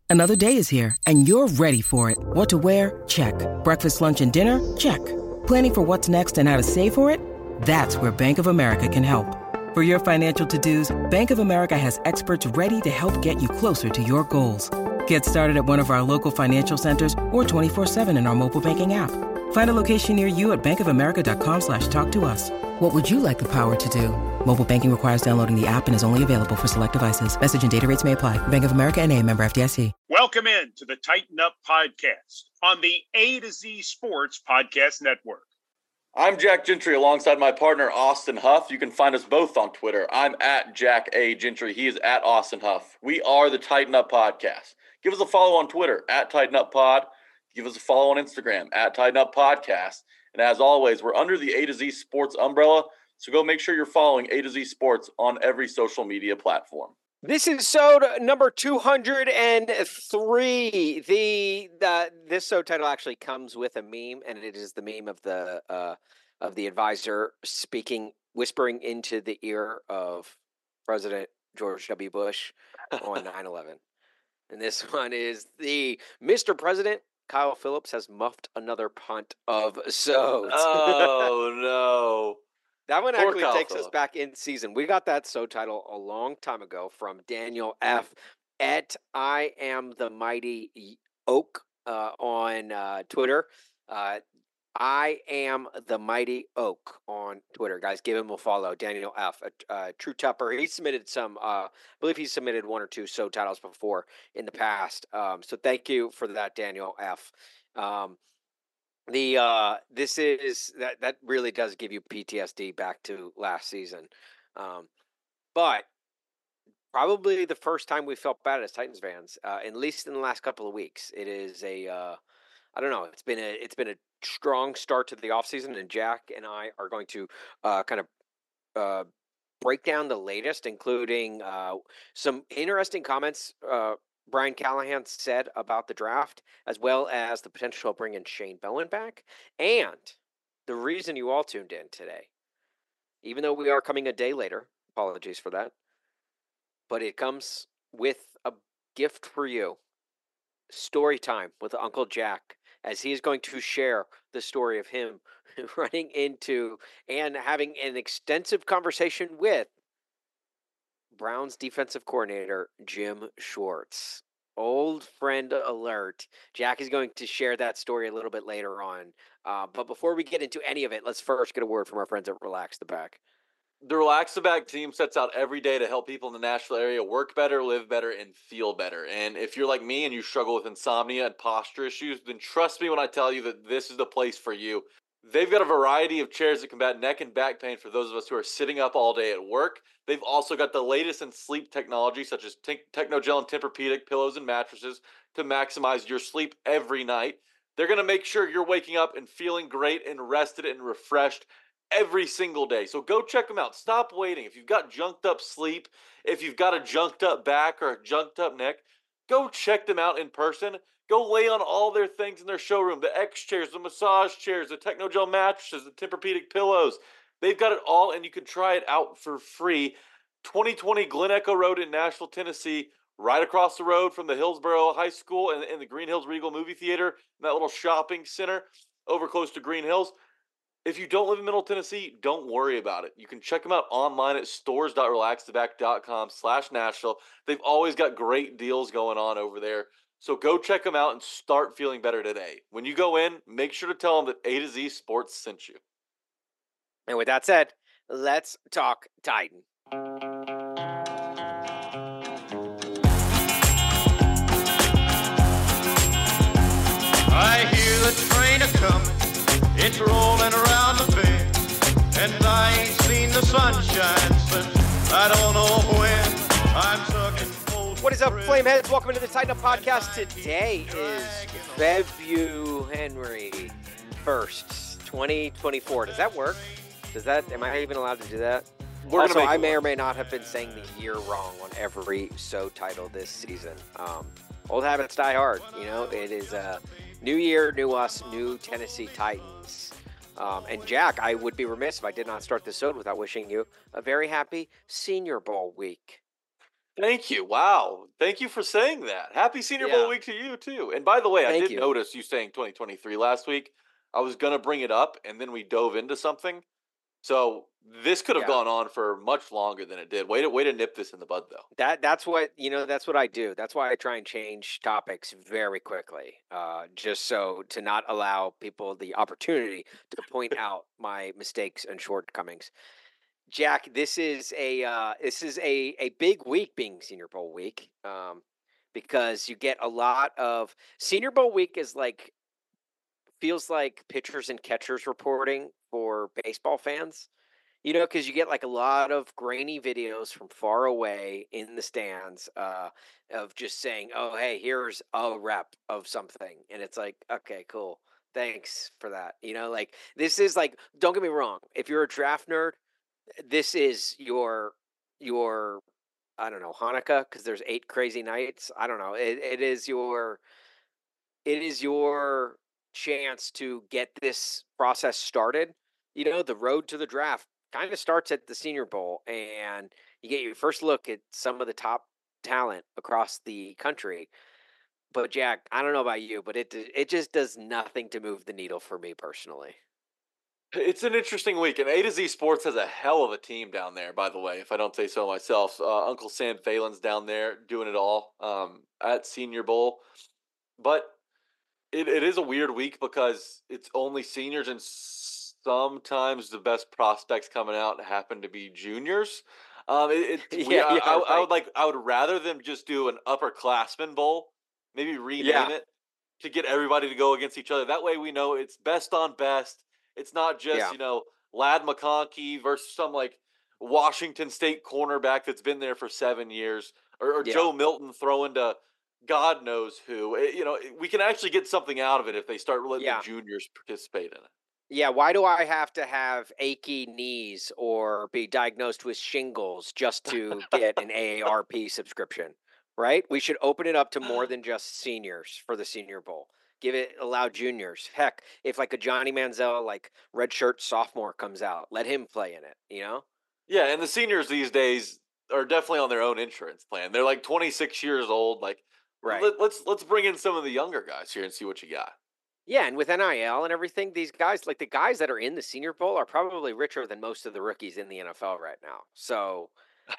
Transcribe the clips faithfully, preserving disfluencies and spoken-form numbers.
Another day is here, and you're ready for it. What to wear? Check. Breakfast, lunch, and dinner? Check. Planning for what's next and how to save for it? That's where Bank of America can help. For your financial to-dos, Bank of America has experts ready to help get you closer to your goals. Get started at one of our local financial centers or twenty-four seven in our mobile banking app. Find a location near you at bankofamerica.com slash talk to us. What would you like the power to do? Mobile banking requires downloading the app and is only available for select devices. Message and data rates may apply. Bank of America N A, member F D I C. Welcome in to the Tighten Up Podcast on the A to Z Sports Podcast Network. I'm Jack Gentry alongside my partner, Austin Huff. You can find us both on Twitter. I'm at Jack A. Gentry. He is at Austin Huff. We are the Tighten Up Podcast. Give us a follow on Twitter, at Tighten Up Pod. Give us a follow on Instagram, at Tighten Up Podcast. And as always, we're under the A to Z Sports umbrella, so go make sure you're following A to Z Sports on every social media platform. This is episode number two hundred three. The, the this show title actually comes with a meme, and it is the meme of the uh, of the advisor speaking, whispering into the ear of President George W. Bush on nine eleven. And this one is the Mister President, Kyle Phillips has muffed another punt of sods. Oh, no. That one Poor actually Kyle takes Phillips. us back in season. We got that so title a long time ago from Daniel F. at I am the mighty oak uh, on uh, Twitter. Uh, I am the mighty oak on Twitter. Guys, give him a follow. Daniel F. A, uh, True Tupper. He submitted some, uh, I believe he submitted one or two so titles before in the past. Um, so thank you for that, Daniel F. Um, The uh, this is that that really does give you P T S D back to last season, um, but probably the first time we felt bad as Titans fans, uh, at least in the last couple of weeks. It is a uh, I don't know. It's been a it's been a strong start to the offseason, and Jack and I are going to uh, kind of uh, break down the latest, including uh, some interesting comments. Uh, Brian Callahan said about the draft, as well as the potential of bringing Shane Bowen back, and the reason you all tuned in today, even though we are coming a day later, apologies for that, but it comes with a gift for you. Story time with Uncle Jack, as he is going to share the story of him running into and having an extensive conversation with Browns defensive coordinator Jim Schwartz. Old friend alert. Jack is going to share that story a little bit later on. Uh, but before we get into any of it, let's first get a word from our friends at Relax the Back. The Relax the Back team sets out every day to help people in the Nashville area work better, live better, and feel better. And if you're like me and you struggle with insomnia and posture issues, then trust me when I tell you that this is the place for you. They've got a variety of chairs that combat neck and back pain for those of us who are sitting up all day at work. They've also got the latest in sleep technology, such as te- Technogel and Tempur-Pedic pillows and mattresses to maximize your sleep every night. They're going to make sure you're waking up and feeling great and rested and refreshed every single day. So go check them out. Stop waiting. If you've got junked up sleep, if you've got a junked up back or a junked up neck, go check them out in person. Go lay on all their things in their showroom, the X chairs, the massage chairs, the Technogel mattresses, the Tempur-Pedic pillows. They've got it all, and you can try it out for free. twenty twenty Glen Echo Road in Nashville, Tennessee, right across the road from the Hillsborough High School and, and the Green Hills Regal Movie Theater, that little shopping center over close to Green Hills. If you don't live in Middle Tennessee, don't worry about it. You can check them out online at stores dot relax the back dot com slash Nashville. They've always got great deals going on over there. So go check them out and start feeling better today. When you go in, make sure to tell them that A to Z Sports sent you. And with that said, let's talk Titan. I hear the train a-comin', it's rolling around the bend, and I ain't seen the sunshine since I don't know when. I'm sucking cold. What is up, Flameheads? Welcome to the Titan Up Podcast. Today is February first, twenty twenty-four. Does that work? Does that, am I even allowed to do that? We're also, gonna make I it may work. or may not have been saying the year wrong on every so title this season. Um, old habits die hard. You know, it is uh, new year, new us, new Tennessee Titans. Um, and Jack, I would be remiss if I did not start this show without wishing you a very happy Senior Bowl week. Thank you. Wow. Thank you for saying that. Happy Senior Yeah. Bowl week to you too. And by the way, I Thank did you. notice you saying twenty twenty-three last week. I was going to bring it up and then we dove into something. So this could have Yeah. gone on for much longer than it did. Way to way to nip this in the bud though. That that's what you know. That's what I do. That's why I try and change topics very quickly, uh, just so to not allow people the opportunity to point out my mistakes and shortcomings. Jack, this is a uh, this is a a big week, being Senior Bowl week, um, because you get a lot of Senior Bowl week is like feels like pitchers and catchers reporting for baseball fans. You know, because you get like a lot of grainy videos from far away in the stands uh, of just saying, "Oh, hey, here's a rep of something," and it's like, "Okay, cool, thanks for that." You know, like this is like, don't get me wrong. If you're a draft nerd, this is your your I don't know Hanukkah because there's eight crazy nights. I don't know. It it is your it is your chance to get this process started. You know, the road to the draft kind of starts at the Senior Bowl, and you get your first look at some of the top talent across the country. But Jack, I don't know about you, but it it just does nothing to move the needle for me personally. It's an interesting week, and A to Z Sports has a hell of a team down there, by the way, if I don't say so myself. Uh, Uncle Sam Phelan's down there doing it all um, at Senior Bowl. But it, it is a weird week because it's only seniors, and sometimes the best prospects coming out happen to be juniors. Um, it, it, we, Yeah, I, yeah, I, I right. would like I would rather them just do an upperclassmen bowl, maybe rename Yeah. it to get everybody to go against each other. That way we know it's best on best. It's not just, Yeah. you know, Lad McConkey versus some like Washington State cornerback that's been there for seven years or, or Yeah. Joe Milton throwing to God knows who. It- you know, we can actually get something out of it if they start letting Yeah. the juniors participate in it. Yeah, why do I have to have achy knees or be diagnosed with shingles just to get an A A R P subscription? Right? We should open it up to more than just seniors for the Senior Bowl. Give it allow juniors. Heck, if like a Johnny Manziel like redshirt sophomore comes out, let him play in it, you know? Yeah, and the seniors these days are definitely on their own insurance plan. They're like twenty-six years old. Like, Right. let, let's let's bring in some of the younger guys here and see what you got. Yeah, and with N I L and everything, these guys, like the guys that are in the Senior Bowl, are probably richer than most of the rookies in the N F L right now. So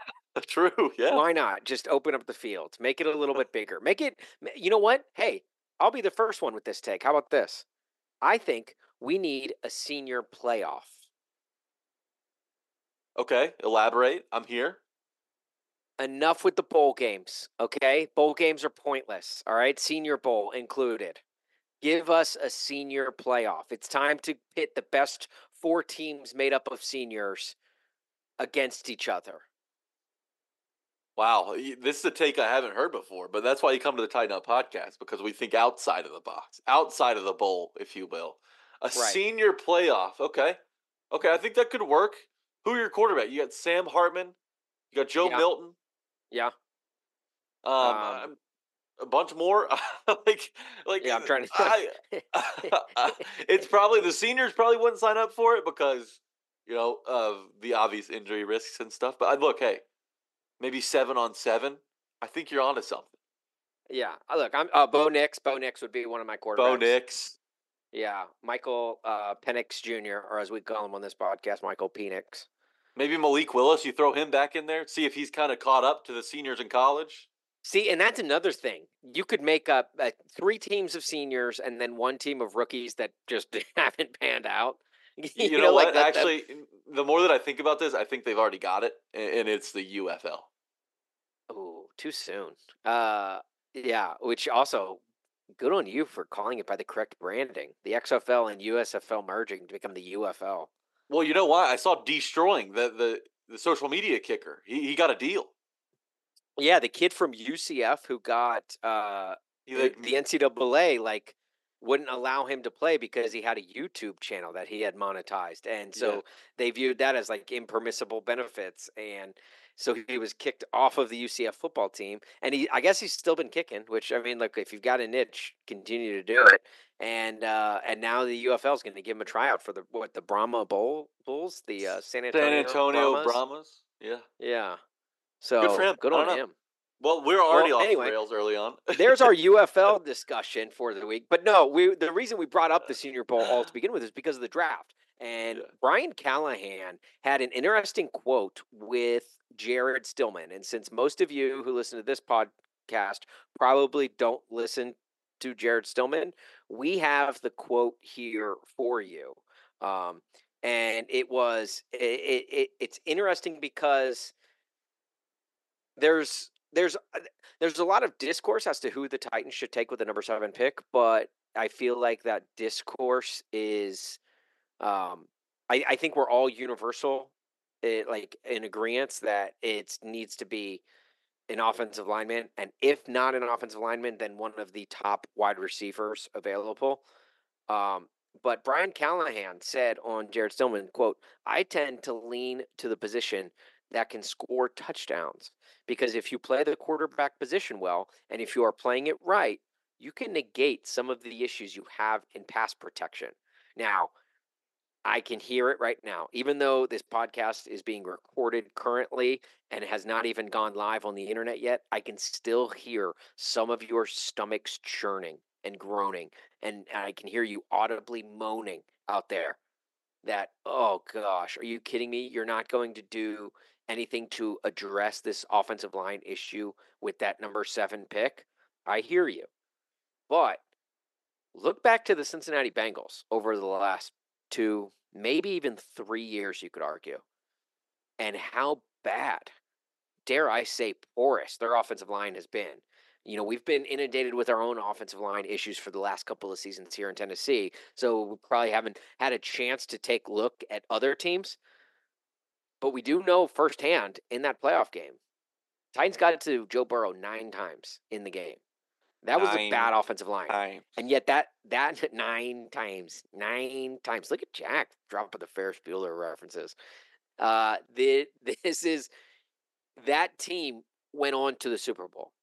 True. Yeah. why not just open up the field, make it a little bit bigger, make it? ma- You know what? Hey, I'll be the first one with this take. How about this? I think we need a senior playoff. Okay. Elaborate. I'm here. Enough with the bowl games, okay? Bowl games are pointless. All right, Senior Bowl included. Give us a senior playoff. It's time to pit the best four teams made up of seniors against each other. Wow, y- this is a take I haven't heard before, but that's why you come to the Tighten Up podcast because we think outside of the box, outside of the bowl, if you will. A Right. senior playoff. Okay. Okay, I think that could work. Who are your quarterback? You got Sam Hartman. You got Joe Yeah. Milton. Yeah. Um, Um, um, a bunch more. like, like Yeah, I'm trying to. I, it's probably the seniors probably wouldn't sign up for it because you know of the obvious injury risks and stuff. But I look, hey, maybe seven on seven. I think you're onto something. Yeah. uh, Look, I'm uh, Bo Nix. Bo Nix would be one of my quarterbacks. Bo Nix. Yeah. Michael uh, Penix Junior, or as we call him on this podcast, Michael Penix. Maybe Malik Willis. You throw him back in there. See if he's kind of caught up to the seniors in college. See, and that's another thing. You could make up uh, three teams of seniors and then one team of rookies that just haven't panned out. You, know, like what? that- that- Actually, the more that I think about this, I think they've already got it, and and it's the U F L. Ooh, too soon. Uh, yeah, which also good on you for calling it by the correct branding. The X F L and U S F L merging to become the U F L. Well, you know why? I saw Destroying the the the social media kicker. He he got a deal. Yeah, the kid from U C F who got uh He the, like the N C double A like wouldn't allow him to play because he had a YouTube channel that he had monetized, and so Yeah. they viewed that as like impermissible benefits, and so he was kicked off of the U C F football team. And he, I guess, he's still been kicking. Which I mean, look, if you've got a niche, continue to do it. And uh, and now the U F L is going to give him a tryout for the what the Brahma Bowl Bulls, the uh, San Antonio San Antonio Brahmas. Brahmas. Yeah. Yeah. So for him. good I on don't know. him. Well, we're already Well, off anyway, the rails early on. there's our U F L discussion for the week. But no, we the reason we brought up the Senior Bowl all to begin with is because of the draft. And Yeah. Brian Callahan had an interesting quote with Jared Stillman. And since most of you who listen to this podcast probably don't listen to Jared Stillman, we have the quote here for you. Um, and it was it, it, it it's interesting because there's there's uh, there's a lot of discourse as to who the Titans should take with the number seven pick, but I feel like that discourse is, um, I, I think we're all universal, eh, like in agreement that it needs to be an offensive lineman, and if not an offensive lineman, then one of the top wide receivers available. Um, but Brian Callahan said on Jared Stillman, quote, I tend to lean to the position that can score touchdowns because if you play the quarterback position well, and if you are playing it right, you can negate some of the issues you have in pass protection. Now, I can hear it right now, even though this podcast is being recorded currently and has not even gone live on the internet yet, I can still hear some of your stomachs churning and groaning, and I can hear you audibly moaning out there that, oh gosh, are you kidding me? You're not going to do anything to address this offensive line issue with that number seven pick? I hear you. But look back to the Cincinnati Bengals over the last two, maybe even three years, you could argue, and how bad, dare I say, porous their offensive line has been. You know, we've been inundated with our own offensive line issues for the last couple of seasons here in Tennessee, so we probably haven't had a chance to take a look at other teams. But we do know firsthand in that playoff game, Titans got it to Joe Burrow nine times in the game. That was a Nine bad offensive line. times. And yet that that nine times, nine times. Look at Jack dropping the Ferris Bueller references. Uh, the, this is that team went on to the Super Bowl.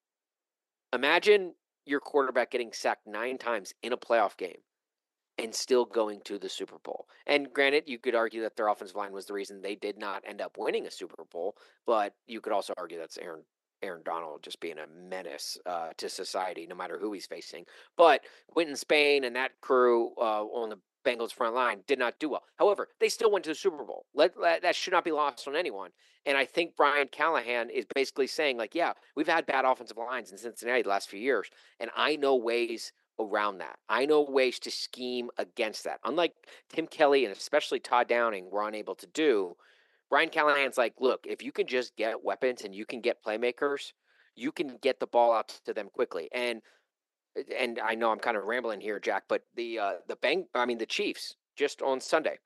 Imagine your quarterback getting sacked nine times in a playoff game and still going to the Super Bowl. And granted, you could argue that their offensive line was the reason they did not end up winning a Super Bowl, but you could also argue that's Aaron Aaron Donald just being a menace uh, to society, no matter who he's facing. But Quentin Spain and that crew uh, on the Bengals front line did not do well. However, they still went to the Super Bowl. Let, let, that should not be lost on anyone. And I think Brian Callahan is basically saying, like, yeah, we've had bad offensive lines in Cincinnati the last few years, and I know ways around that. I know ways to scheme against that. Unlike Tim Kelly and especially Todd Downing were unable to do, Brian Callahan's like, look, if you can just get weapons and you can get playmakers, you can get the ball out to them quickly. And and I know I'm kind of rambling here, Jack, but the uh, the bang, I mean the Chiefs just on Sunday,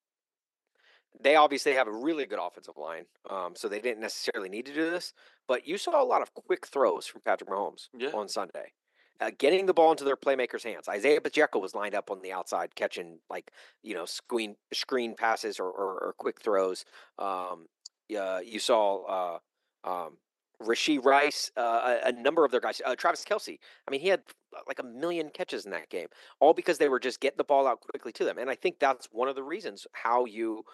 they obviously have a really good offensive line, um, so they didn't necessarily need to do this. But you saw a lot of quick throws from Patrick Mahomes Yeah. on Sunday. Uh, getting the ball into their playmakers' hands. Isaiah Pacheco was lined up on the outside, catching like you know screen screen passes or, or, or quick throws. Um, uh, you saw uh, um, Rashee Rice, uh, a, a number of their guys. Uh, Travis Kelce. I mean, he had like a million catches in that game, all because they were just getting the ball out quickly to them. And I think that's one of the reasons how you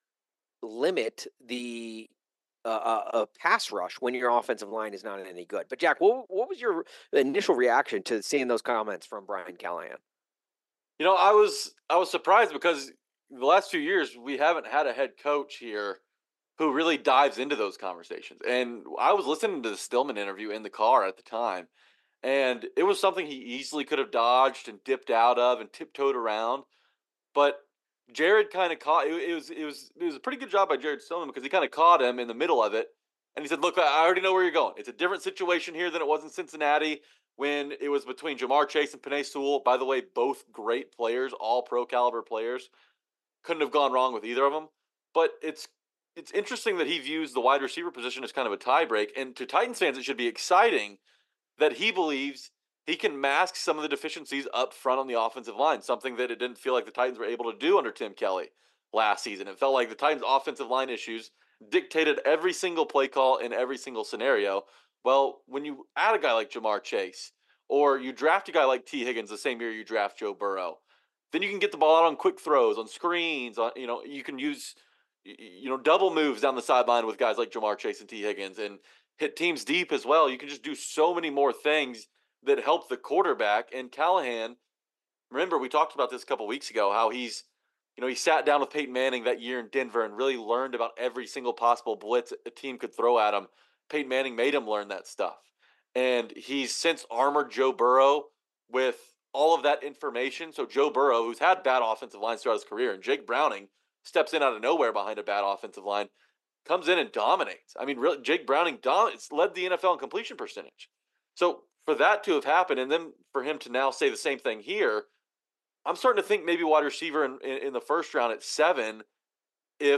limit the Uh, a pass rush when your offensive line is not any good. But Jack, what what was your initial reaction to seeing those comments from Brian Callahan? You know, I was I was surprised because the last few years we haven't had a head coach here who really dives into those conversations. And I was listening to the Stillman interview in the car at the time, and it was something he easily could have dodged and dipped out of and tiptoed around. But Jared kind of caught it, it was it was it was a pretty good job by Jared Stillman because he kind of caught him in the middle of it, and he said, "Look, I already know where you're going. It's a different situation here than it was in Cincinnati when it was between Jamar Chase and Penei Sewell. By the way, both great players, all pro caliber players. Couldn't have gone wrong with either of them. But it's it's interesting that he views the wide receiver position as kind of a tie break, and to Titans fans, it should be exciting that he believes he can mask some of the deficiencies up front on the offensive line, something that it didn't feel like the Titans were able to do under Tim Kelly last season. It felt like the Titans' offensive line issues dictated every single play call in every single scenario. Well, when you add a guy like Jamar Chase, or you draft a guy like T. Higgins the same year you draft Joe Burrow, then you can get the ball out on quick throws, on screens, on you know, you can use you know double moves down the sideline with guys like Jamar Chase and T. Higgins, and hit teams deep as well. You can just do so many more things that help the quarterback. And Callahan, remember, we talked about this a couple weeks ago, how he's, you know, he sat down with Peyton Manning that year in Denver and really learned about every single possible blitz a team could throw at him. Peyton Manning made him learn that stuff. And he's since armored Joe Burrow with all of that information. So Joe Burrow, who's had bad offensive lines throughout his career, and Jake Browning steps in out of nowhere behind a bad offensive line, comes in and dominates. I mean, really, Jake Browning dominates, led the N F L in completion percentage. So for that to have happened, and then for him to now say the same thing here, I'm starting to think maybe wide receiver in, in, in the first round at seven, if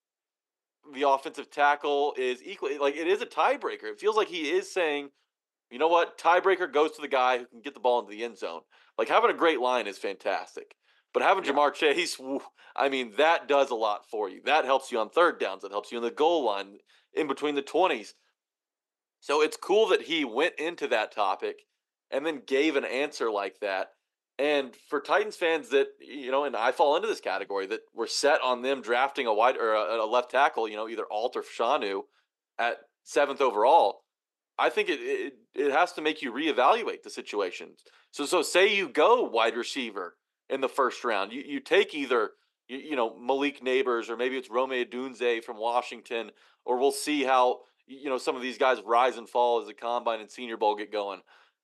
the offensive tackle is equal. Like, it is a tiebreaker. It feels like he is saying, you know what, tiebreaker goes to the guy who can get the ball into the end zone. Like, having a great line is fantastic. But having yeah. Jamar Chase, I mean, that does a lot for you. That helps you on third downs. That helps you in the goal line, in between the twenties. So it's cool that he went into that topic and then gave an answer like that. And for Titans fans that, you know, and I fall into this category, that were set on them drafting a wide or a, a left tackle, you know, either Alt or Fashanu at seventh overall, I think it, it it has to make you reevaluate the situations. So so say you go wide receiver in the first round, you you take either you, you know Malik Neighbors, or maybe it's Rome Odunze from Washington, or we'll see how you know some of these guys rise and fall as the Combine and Senior Bowl get going.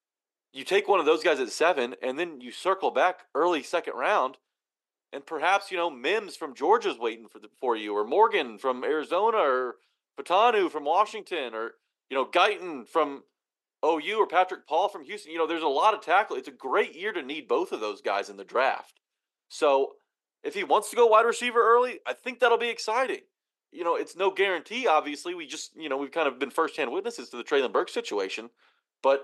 You take one of those guys at seven, and then you circle back early second round, and perhaps you know Mims from Georgia's waiting for the, for you, or Morgan from Arizona, or Fatanu from Washington, or you know Guyton from O U, or Patrick Paul from Houston. You know, there's a lot of tackle. It's a great year to need both of those guys in the draft. So if he wants to go wide receiver early, I think that'll be exciting. You know, it's no guarantee, obviously. We just, you know, we've kind of been firsthand witnesses to the Treylon Burks situation, but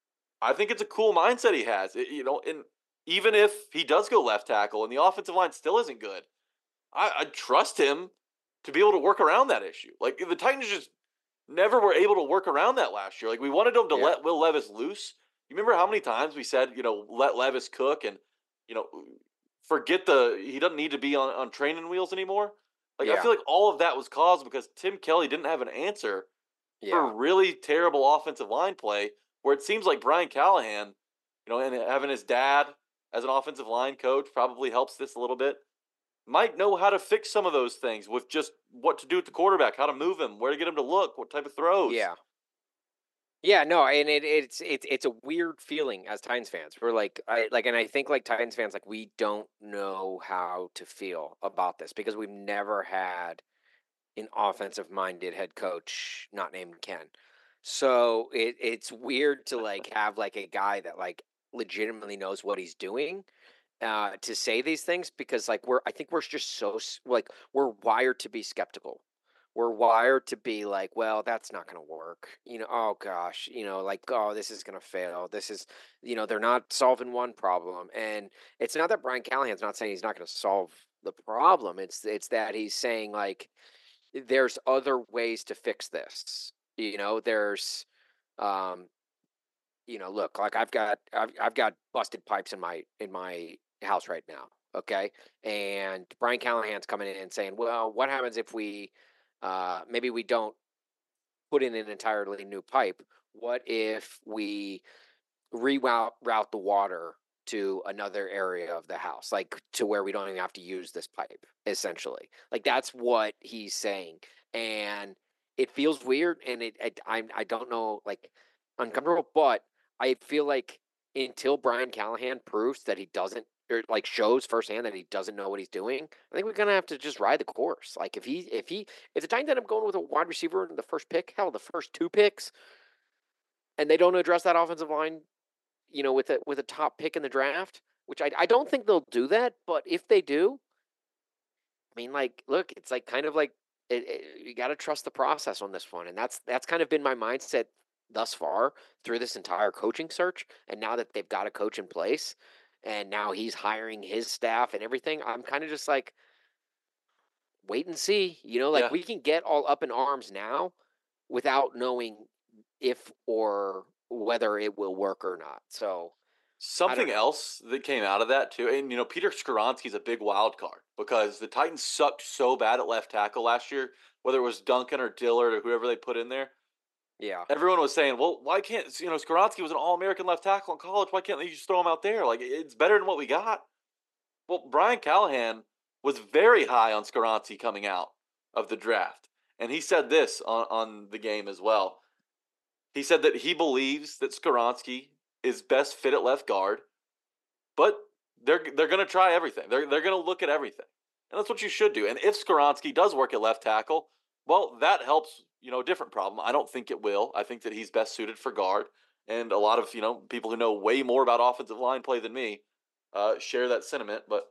I think it's a cool mindset he has. It, you know, and even if he does go left tackle and the offensive line still isn't good, I, I trust him to be able to work around that issue. Like, the Titans just never were able to work around that last year. Like, we wanted them to yeah. let Will Levis loose. You remember how many times we said, you know, let Levis cook and, you know, forget the, he doesn't need to be on, on training wheels anymore. Like, yeah. I feel like all of that was caused because Tim Kelly didn't have an answer yeah. for really terrible offensive line play, where it seems like Brian Callahan, you know, and having his dad as an offensive line coach probably helps this a little bit, might know how to fix some of those things with just what to do with the quarterback, how to move him, where to get him to look, what type of throws. Yeah. Yeah, no, and it, it's it's it's a weird feeling as Titans fans. We're like, I like, and I think like Titans fans, like we don't know how to feel about this because we've never had an offensive-minded head coach not named Ken. So it it's weird to like have like a guy that like legitimately knows what he's doing uh, to say these things because like we're I think we're just so like we're wired to be skeptical. We're wired to be like, well, that's not going to work. You know, oh gosh, you know, like, oh, this is going to fail. This is, you know, they're not solving one problem. And it's not that Brian Callahan's not saying he's not going to solve the problem. It's it's that he's saying like there's other ways to fix this. You know, there's, um, you know, look, like I've got I've I've got busted pipes in my in my house right now. Okay, and Brian Callahan's coming in and saying, well, what happens if we Uh, maybe we don't put in an entirely new pipe. What if we reroute route the water to another area of the house, like to where we don't even have to use this pipe, essentially? Like that's what he's saying. And it feels weird and it, it I I don't know, like uncomfortable, but I feel like until Brian Callahan proves that he doesn't, or like shows firsthand that he doesn't know what he's doing, I think we're gonna have to just ride the course. Like if he, if he, if the Titans end up going with a wide receiver in the first pick, hell, the first two picks, and they don't address that offensive line, you know, with a with a top pick in the draft, which I I don't think they'll do that, but if they do, I mean, like, look, it's like kind of like it, it, you got to trust the process on this one, and that's that's kind of been my mindset thus far through this entire coaching search, and now that they've got a coach in place. And now he's hiring his staff and everything. I'm kind of just like, wait and see. You know, like yeah. we can get all up in arms now without knowing if or whether it will work or not. So something else that came out of that too, and you know, Peter Skoronski's a big wild card because the Titans sucked so bad at left tackle last year, whether it was Duncan or Dillard or whoever they put in there. Yeah. Everyone was saying, well, why can't, you know, Skoronski was an All-American left tackle in college. Why can't they just throw him out there? Like, it's better than what we got. Well, Brian Callahan was very high on Skoronski coming out of the draft. And he said this on, on the game as well. He said that he believes that Skoronski is best fit at left guard, but they're they're going to try everything. They're they're going to look at everything. And that's what you should do. And if Skoronski does work at left tackle, well, that helps, you know, a different problem. I don't think it will. I think that he's best suited for guard. And a lot of, you know, people who know way more about offensive line play than me uh, share that sentiment. But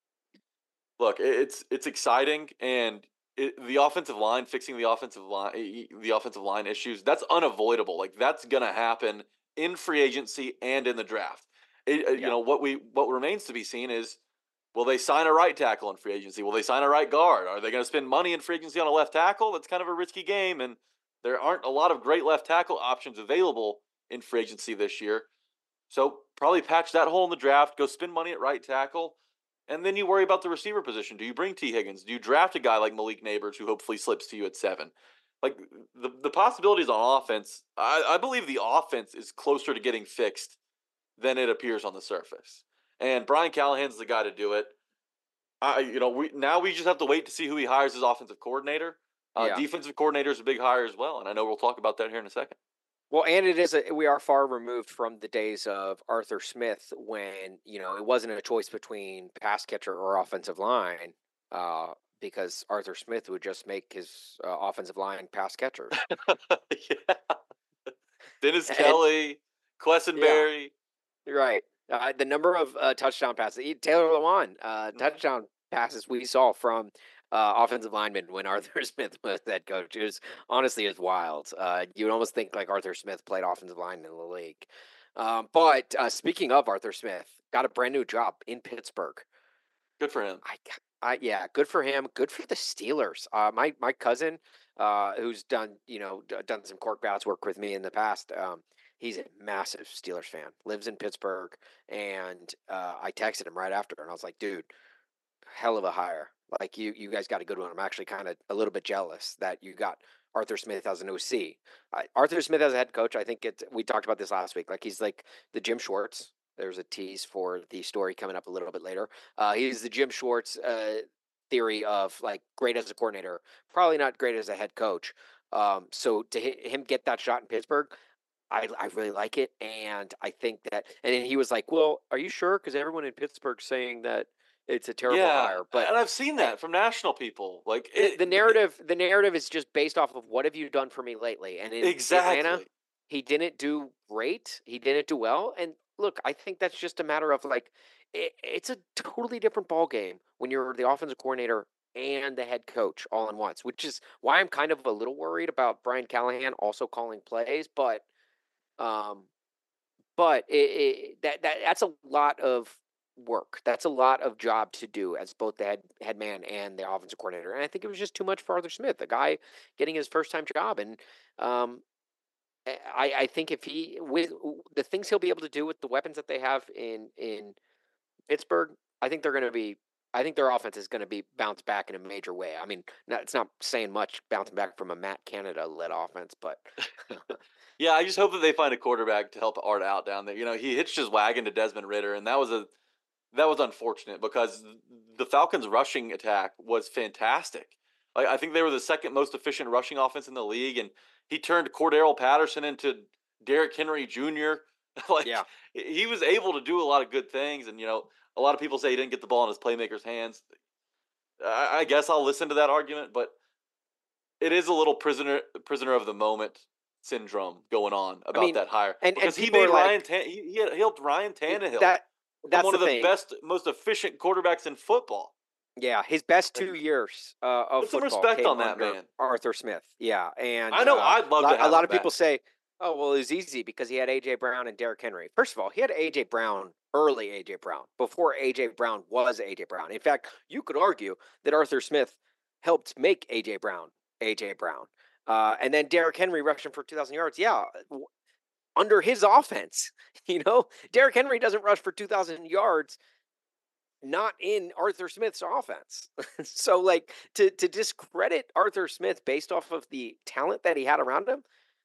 look, it's it's exciting, and it, the offensive line, fixing the offensive line, the offensive line issues, that's unavoidable. Like, that's going to happen in free agency and in the draft. It, yeah. You know, what we what remains to be seen is, will they sign a right tackle in free agency? Will they sign a right guard? Are they going to spend money in free agency on a left tackle? That's kind of a risky game, and there aren't a lot of great left tackle options available in free agency this year. So probably patch that hole in the draft, go spend money at right tackle, and then you worry about the receiver position. Do you bring T. Higgins? Do you draft a guy like Malik Nabers, who hopefully slips to you at seven? Like, the, the possibilities on offense, I, I believe the offense is closer to getting fixed than it appears on the surface. And Brian Callahan's the guy to do it. I, you know, we now we just have to wait to see who he hires as offensive coordinator. Uh, yeah. Defensive coordinator is a big hire as well, and I know we'll talk about that here in a second. Well, and it is a, we are far removed from the days of Arthur Smith when, you know, it wasn't a choice between pass catcher or offensive line, uh, because Arthur Smith would just make his uh, offensive line pass catchers. Yeah. Dennis and, Kelly, Quessenberry. Yeah, right. Uh, the number of uh, touchdown passes, Taylor Lewan, uh, Mm-hmm. touchdown passes we saw from uh, offensive linemen when Arthur Smith was head coach is honestly is wild. Uh, you would almost think like Arthur Smith played offensive line in the league. Um, but uh, speaking of Arthur Smith, got a brand new job in Pittsburgh. Good for him. I, I yeah, good for him. Good for the Steelers. Uh, my my cousin, uh, who's done you know done some Cork Bats work with me in the past. Um, He's a massive Steelers fan, lives in Pittsburgh, and uh, I texted him right after, and I was like, dude, hell of a hire. Like, you you guys got a good one. I'm actually kind of a little bit jealous that you got Arthur Smith as an O C. Uh, Arthur Smith as a head coach, I think it. we talked about this last week. Like, he's like the Jim Schwartz. There's a tease for the story coming up a little bit later. Uh, he's the Jim Schwartz uh, theory of, like, great as a coordinator, probably not great as a head coach. Um, so to hit, him get that shot in Pittsburgh, I, I really like it, and I think that. And then he was like, "Well, are you sure? Because everyone in Pittsburgh's saying that it's a terrible yeah, hire." But and I've seen that from national people. Like it, it, the narrative, it, the narrative is just based off of what have you done for me lately. And in exactly. Atlanta, he didn't do great. He didn't do well. And look, I think that's just a matter of like, it, it's a totally different ball game when you're the offensive coordinator and the head coach all in once. Which is why I'm kind of a little worried about Brian Callahan also calling plays, but. Um, but it, it, that that that's a lot of work. That's a lot of job to do as both the head head man and the offensive coordinator. And I think it was just too much for Arthur Smith, the guy getting his first time job. And um, I I think if he with the things he'll be able to do with the weapons that they have in in Pittsburgh, I think they're going to be. I think their offense is going to be bounced back in a major way. I mean, not, it's not saying much bouncing back from a Matt Canada led offense, but. Yeah, I just hope that they find a quarterback to help Art out down there. You know, he hitched his wagon to Desmond Ridder, and that was a that was unfortunate because the Falcons' rushing attack was fantastic. Like, I think they were the second most efficient rushing offense in the league, and he turned Cordero Patterson into Derrick Henry Junior Like, yeah. He was able to do a lot of good things, and you know, a lot of people say he didn't get the ball in his playmakers' hands. I, I guess I'll listen to that argument, but it is a little prisoner prisoner of the moment syndrome going on about I mean, that hire and, because and he made Ryan like, Tan- he, he helped Ryan Tannehill that that's one the of the thing. best, most efficient quarterbacks in football. Yeah, his best two years uh, of Put some football respect came on that under man, Arthur Smith. Yeah, and I know uh, I'd love a lot, to. Have a lot him of people back. say, "Oh, well, it was easy because he had A J Brown and Derrick Henry." First of all, he had A J Brown, early A J Brown, before A J Brown was A J Brown. In fact, you could argue that Arthur Smith helped make A J Brown A J Brown. Uh, and then Derrick Henry rushing for two thousand yards. Yeah, under his offense, you know, Derrick Henry doesn't rush for two thousand yards, not in Arthur Smith's offense. So, like, to to discredit Arthur Smith based off of the talent that he had around him,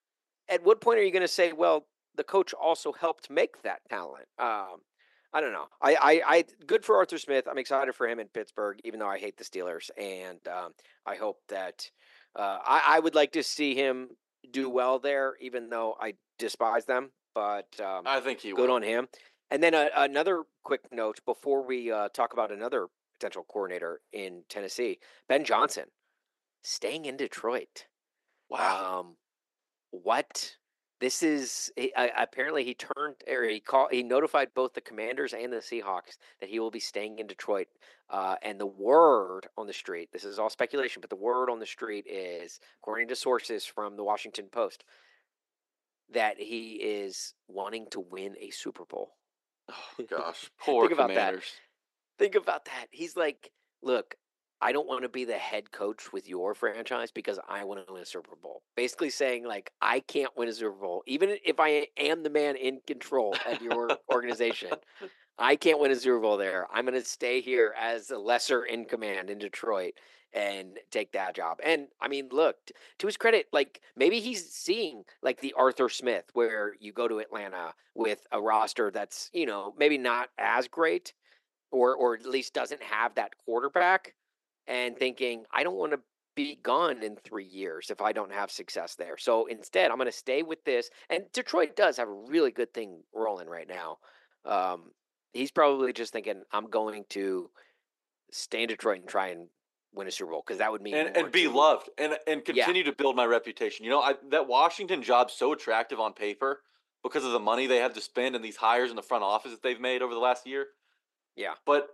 at what point are you going to say, well, the coach also helped make that talent? Um, I don't know. I, I, I, good for Arthur Smith. I'm excited for him in Pittsburgh, even though I hate the Steelers, and um, I hope that uh, I, I would like to see him do well there, even though I despise them. But um, I think he good will. on him. And then uh, another quick note before we uh, talk about another potential coordinator in Tennessee, Ben Johnson staying in Detroit. Wow. Um, what? This is he, uh, apparently he turned or he called he notified both the Commanders and the Seahawks that he will be staying in Detroit. Uh, and the word on the street, this is all speculation, but the word on the street is, according to sources from the Washington Post, that he is wanting to win a Super Bowl. Oh gosh, poor Think about Commanders. that. Think about that. He's like, look, I don't want to be the head coach with your franchise because I want to win a Super Bowl. Basically saying, like, I can't win a Super Bowl. Even if I am the man in control at your organization, I can't win a Super Bowl there. I'm going to stay here as a lesser in command in Detroit and take that job. And, I mean, look, t- to his credit, like, maybe he's seeing, like, the Arthur Smith where you go to Atlanta with a roster that's, you know, maybe not as great or or at least doesn't have that quarterback, and thinking, I don't want to be gone in three years if I don't have success there. So instead, I'm going to stay with this. And Detroit does have a really good thing rolling right now. Um, he's probably just thinking, I'm going to stay in Detroit and try and win a Super Bowl because that would mean and more and be to- loved and and continue to build my reputation. You know, I, that Washington job's so attractive on paper because of the money they have to spend and these hires in the front office that they've made over the last year. Yeah. But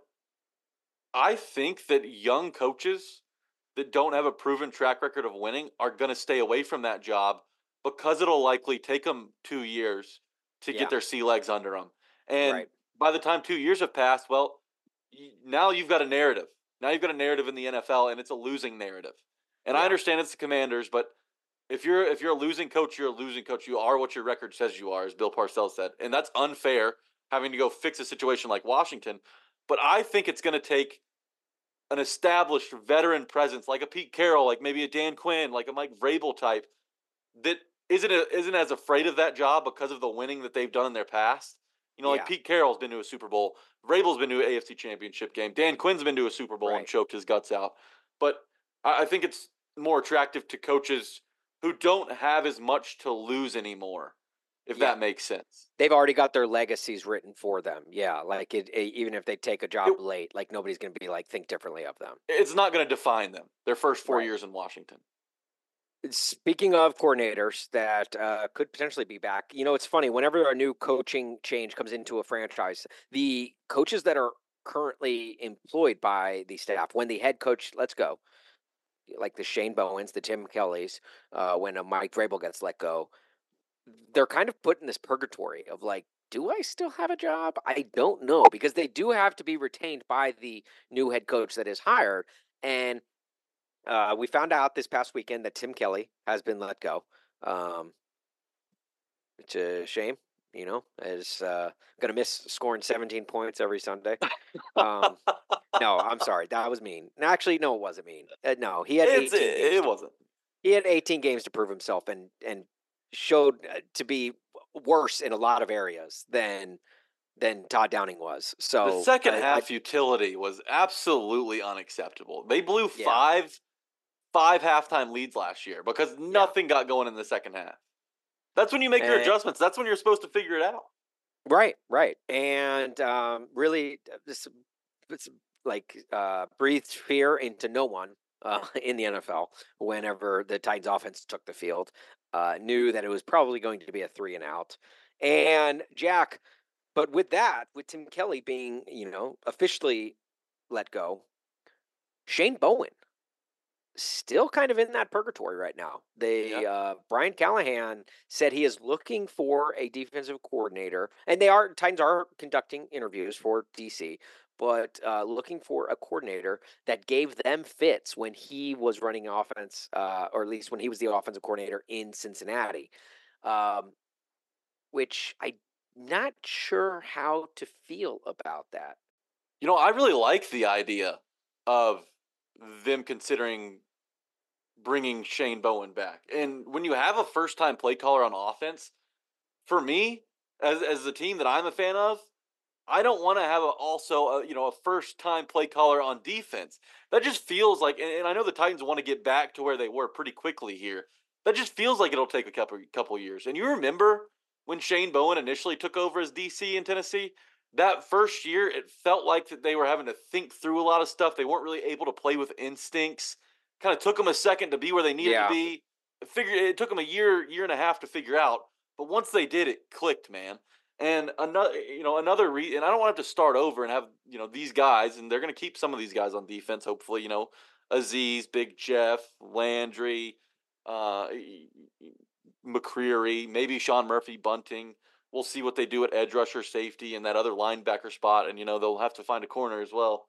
I think that young coaches that don't have a proven track record of winning are going to stay away from that job because it'll likely take them two years to Yeah. get their sea legs under them. And Right. by the time two years have passed, well, y- now you've got a narrative. Now you've got a narrative in the N F L, and it's a losing narrative. And I Yeah. understand it's the Commanders, but if you're if you're a losing coach, you're a losing coach. You are what your record says you are, as Bill Parcells said, and that's unfair. Having to go fix a situation like Washington, but I think it's going to take an established veteran presence like a Pete Carroll, like maybe a Dan Quinn, like a Mike Vrabel type that isn't a, isn't as afraid of that job because of the winning that they've done in their past. You know, like Yeah. Pete Carroll's been to a Super Bowl, Vrabel's been to an A F C Championship game, Dan Quinn's been to a Super Bowl and Right. choked his guts out. But I, I think it's more attractive to coaches who don't have as much to lose anymore, if Yeah. that makes sense. They've already got their legacies written for them. Yeah. Like, it, it- even if they take a job It- late, like, nobody's going to be like, think differently of them. It's not going to define them, their first four Right. years in Washington. Speaking of coordinators that uh, could potentially be back, you know, it's funny. Whenever a new coaching change comes into a franchise, the coaches that are currently employed by the staff, when the head coach lets go, like the Shane Bowens, the Tim Kellys, uh, when a Mike Vrabel gets let go, they're kind of put in this purgatory of like, do I still have a job? I don't know, because they do have to be retained by the new head coach that is hired. And uh, we found out this past weekend that Tim Kelly has been let go. Um, it's a shame, you know, is uh, going to miss scoring seventeen points every Sunday. Um, no, I'm sorry. That was mean. No, actually, no, it wasn't mean. Uh, no, he had It's, eighteen it, games. it to- wasn't. He had eighteen games to prove himself and, and showed uh, to be worse in a lot of areas than than Todd Downing was. So The second I- I- half futility was absolutely unacceptable. They blew Yeah. five five halftime leads last year because nothing got going in the second half. That's when you make your And- adjustments. That's when you're supposed to figure it out. Right, right, and um, really, uh, this it's like uh, breathed fear into no one uh, in the N F L. Whenever the Titans offense took the field, uh, knew that it was probably going to be a three and out. And Jack, but with that, with Tim Kelly being, you know, officially let go, Shane Bowen still kind of in that purgatory right now. They Yeah. uh, Brian Callahan said he is looking for a defensive coordinator, and they are Titans are conducting interviews for D C, but uh, looking for a coordinator that gave them fits when he was running offense, uh, or at least when he was the offensive coordinator in Cincinnati, um, which I'm not sure how to feel about that. You know, I really like the idea of them considering bringing Shane Bowen back. And when you have a first-time play caller on offense, for me, as as the team that I'm a fan of, I don't want to have a, also a, you know a first-time play caller on defense. That just feels like, and, and I know the Titans want to get back to where they were pretty quickly here. That just feels like it'll take a couple couple years. And you remember when Shane Bowen initially took over as D C in Tennessee? That first year, it felt like that they were having to think through a lot of stuff. They weren't really able to play with instincts. Kind of took them a second to be where they needed Yeah. to be. Figure it took them a year, year and a half to figure out. But once they did, it clicked, man. And another, you know, another reason. And I don't want to have to start over and have you know these guys, and they're going to keep some of these guys on defense. Hopefully, you know, Azeez, Big Jeff, Landry, uh, McCreary, maybe Sean Murphy, Bunting. We'll see what they do at edge rusher, safety, and that other linebacker spot. And, you know, they'll have to find a corner as well.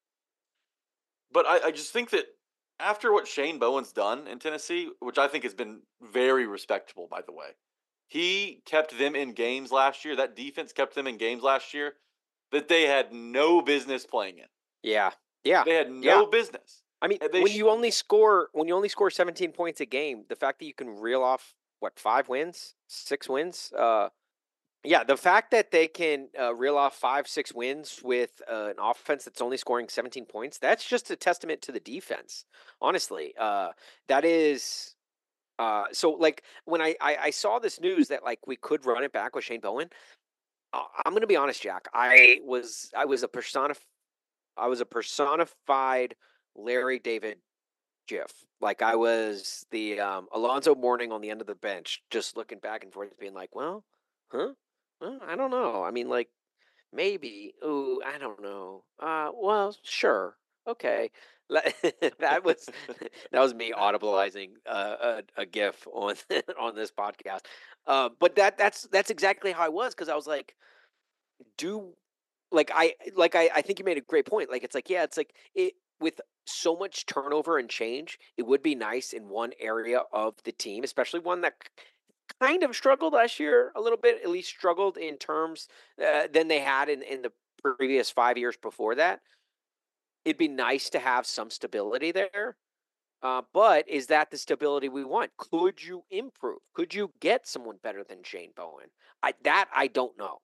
But I, I just think that after what Shane Bowen's done in Tennessee, which I think has been very respectable, by the way, he kept them in games last year. That defense kept them in games last year that they had no business playing in. Yeah. Yeah. They had no Yeah. business. I mean, They when sh- you only score when you only score seventeen points a game, the fact that you can reel off what five wins, six wins, uh, yeah, the fact that they can uh, reel off five, six wins with uh, an offense that's only scoring seventeen points, that's just a testament to the defense. Honestly, uh, that is. Uh, so like when I, I I saw this news that like we could run it back with Shane Bowen, uh, I'm gonna be honest, Jack. I was I was a persona, I was a personified Larry David GIF. Like I was the um, Alonzo Mourning on the end of the bench, just looking back and forth, being like, "Well, huh? Well, I don't know. I mean, like maybe. Ooh, I don't know. Uh, well, sure, okay." that was that was me audibleizing uh, a, a GIF on on this podcast. Uh, but that that's that's exactly how I was because I was like, do like I like I, I think you made a great point. Like it's like yeah, it's like it with so much turnover and change, it would be nice in one area of the team, especially one that kind of struggled last year a little bit, at least struggled in terms uh, than they had in, in the previous five years before that. It'd be nice to have some stability there. Uh, but is that the stability we want? Could you improve? Could you get someone better than Shane Bowen? I, that I don't know.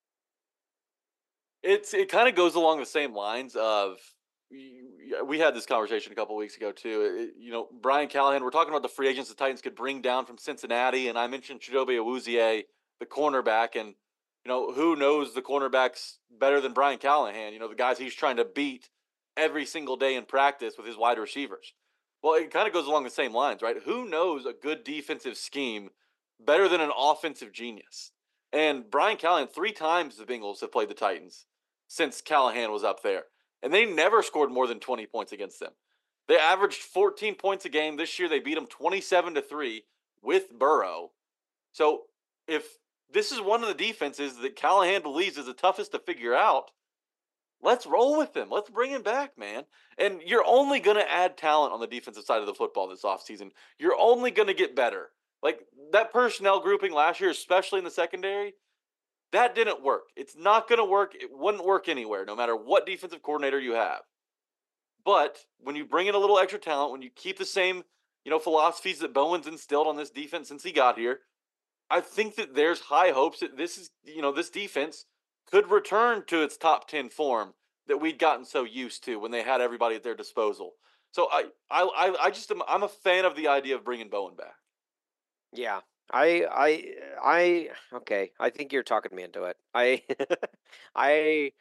It's it kind of goes along the same lines of we had this conversation a couple weeks ago too. It, you know, Brian Callahan. We're talking about the free agents the Titans could bring down from Cincinnati, and I mentioned Chidobe Awuzie, the cornerback, and you know who knows the cornerbacks better than Brian Callahan. You know the guys he's trying to beat every single day in practice with his wide receivers. Well, it kind of goes along the same lines, right? Who knows a good defensive scheme better than an offensive genius? And Brian Callahan, three times the Bengals have played the Titans since Callahan was up there. And they never scored more than twenty points against them. They averaged fourteen points a game. This year they beat them twenty-seven to three with Burrow. So if this is one of the defenses that Callahan believes is the toughest to figure out, let's roll with him. Let's bring him back, man. And you're only going to add talent on the defensive side of the football this offseason. You're only going to get better. Like that personnel grouping last year, especially in the secondary, that didn't work. It's not going to work. It wouldn't work anywhere, no matter what defensive coordinator you have. But when you bring in a little extra talent, when you keep the same, you know, philosophies that Bowen's instilled on this defense since he got here, I think that there's high hopes that this is, you know, this defense could return to its top ten form that we'd gotten so used to when they had everybody at their disposal. So I, I, I just am, I'm a fan of the idea of bringing Bowen back. Yeah. I I I okay. I think you're talking me into it. I I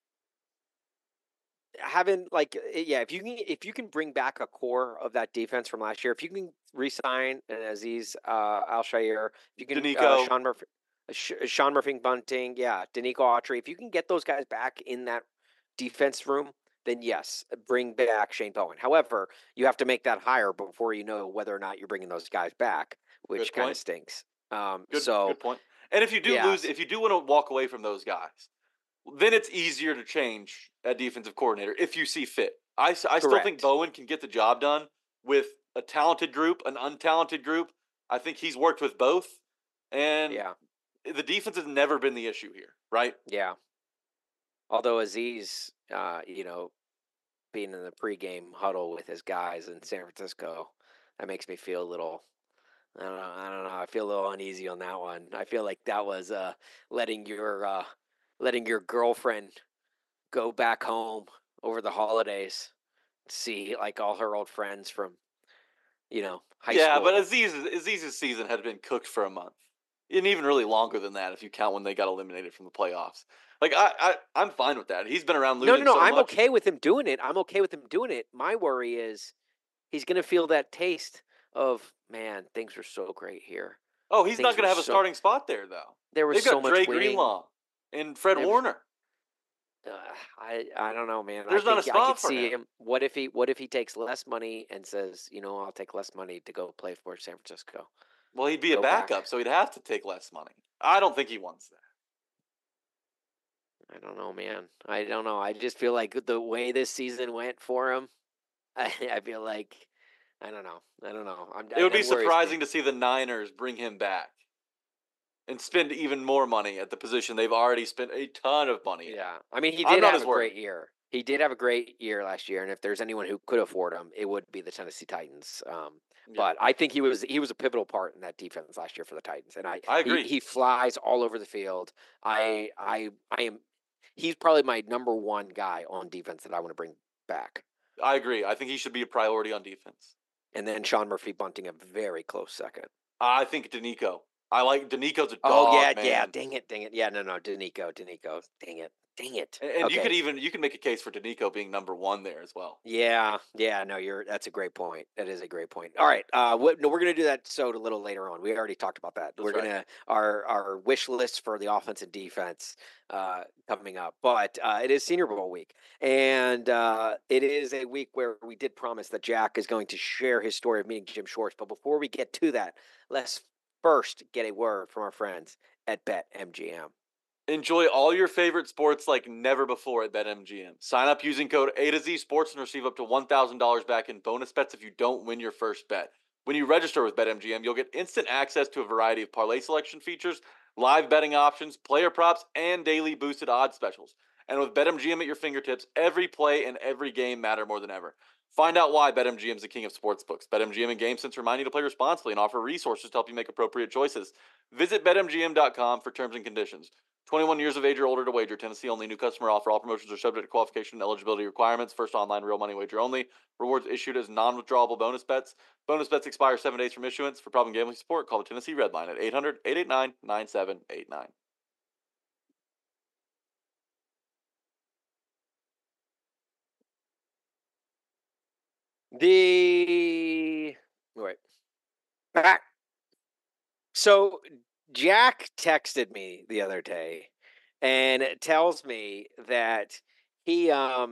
haven't like yeah. If you can if you can bring back a core of that defense from last year, if you can re-sign an Azeez uh, Al-Shaair, if you can Danico. uh, Sean Murphy, Sean Murphy Bunting, yeah, Danico Autry, if you can get those guys back in that defense room, then yes, bring back Shane Bowen. However, you have to make that hire before you know whether or not you're bringing those guys back, which kind of stinks. Um, good, so good point. And if you do yeah. lose, if you do want to walk away from those guys, then it's easier to change a defensive coordinator if you see fit. I, I still think Bowen can get the job done with a talented group, an untalented group. I think he's worked with both. And yeah. the defense has never been the issue here, right? Yeah. Although Azeez, uh, you know, being in the pregame huddle with his guys in San Francisco, that makes me feel a little. I don't know. I don't know. I feel a little uneasy on that one. I feel like that was uh, letting your uh, letting your girlfriend go back home over the holidays, see like all her old friends from, you know, high Yeah, school. but Aziz, Aziz's season had been cooked for a month, and even really longer than that if you count when they got eliminated from the playoffs. Like I, I I'm fine with that. He's been around no, losing no, no. so I'm much. okay with him doing it. I'm okay with him doing it. My worry is he's gonna feel that taste of, man, things were so great here. Oh, he's Things not going to were have a so- starting spot there, though. There was They've so got much Dre winning. Greenlaw and Fred There was- Warner. Uh, I I don't know, man. There's I not think a I spot could for see him. him. What if he What if he takes less money and says, you know, I'll take less money to go play for San Francisco? Well, he'd be a Go back. backup, so he'd have to take less money. I don't think he wants that. I don't know, man. I don't know. I just feel like the way this season went for him, I, I feel like I don't know. I don't know. I'm, It would be that worries me. surprising to see the Niners bring him back and spend even more money at the position they've already spent a ton of money. Yeah, I mean, he I'm did not have as a worried. great year. He did have a great year last year, and if there's anyone who could afford him, it would be the Tennessee Titans. Um, Yeah. But I think he was he was a pivotal part in that defense last year for the Titans, and I I agree. He, he flies all over the field. I I I am. He's probably my number one guy on defense that I want to bring back. I agree. I think he should be a priority on defense. And then Sean Murphy Bunting a very close second. I think Danico. I like Danico's a dog. Oh yeah, man. yeah. Dang it, dang it. Yeah, no, no. Danico, Danico. Dang it, dang it. And, and okay. you could even you can make a case for Danico being number one there as well. Yeah, yeah. No, you're. That's a great point. That is a great point. All right. Uh, what, no, we're gonna do that so a little later on. We already talked about that. That's we're right. gonna our our wish list for the offense and defense uh, coming up. But uh, it is Senior Bowl week, and uh, it is a week where we did promise that Jack is going to share his story of meeting Jim Schwartz. But before we get to that, let's first get a word from our friends at BetMGM. Enjoy all your favorite sports like never before at BetMGM. Sign up using code A to Z Sports and receive up to one thousand dollars back in bonus bets if you don't win your first bet. When you register with BetMGM, you'll get instant access to a variety of parlay selection features, live betting options, player props, and daily boosted odds specials. And with BetMGM at your fingertips, every play and every game matter more than ever. Find out why BetMGM is the king of sportsbooks. BetMGM and GameSense remind you to play responsibly and offer resources to help you make appropriate choices. Visit Bet M G M dot com for terms and conditions. twenty-one years of age or older to wager. Tennessee only. New customer offer. All promotions are subject to qualification and eligibility requirements. First online real money wager only. Rewards issued as non-withdrawable bonus bets. Bonus bets expire seven days from issuance. For problem gambling support, call the Tennessee Red Line at eight hundred, eight eight nine, nine seven eight nine. The wait. Back. So Jack texted me the other day and it tells me that he um